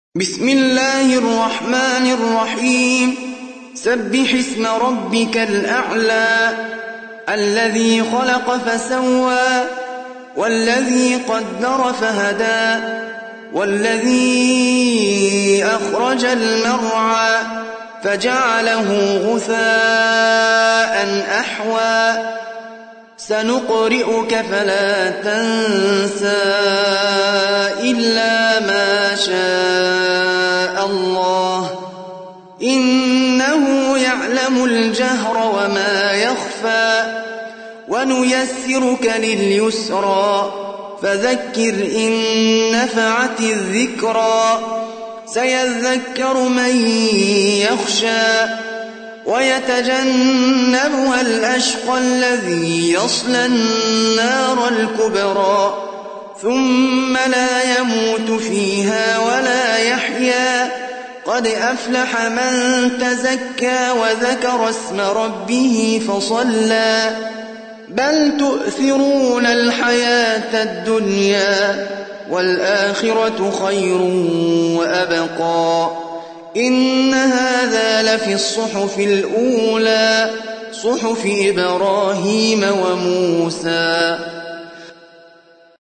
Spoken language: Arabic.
بسم الله الرحمن الرحيم سبح اسم ربك الأعلى الذي خلق فسوى والذي قدر فهدى والذي أخرج المرعى فجعله غثاء أحوى سنقرئك فلا تنسى إلا ما شاء الله إنه يعلم الجهر وما يخفى ونيسرك لليسرى فذكر إن نفعت الذكرى سيذكر من يخشى ويتجنبها الأشقى الذي يصلى النار الكبرى ثم لا يموت فيها ولا يحيا قد أفلح من تزكى وذكر اسم ربه فصلى بل تؤثرون الحياة الدنيا والآخرة خير وأبقى إن هذا لفي الصحف الأولى صحف إبراهيم وموسى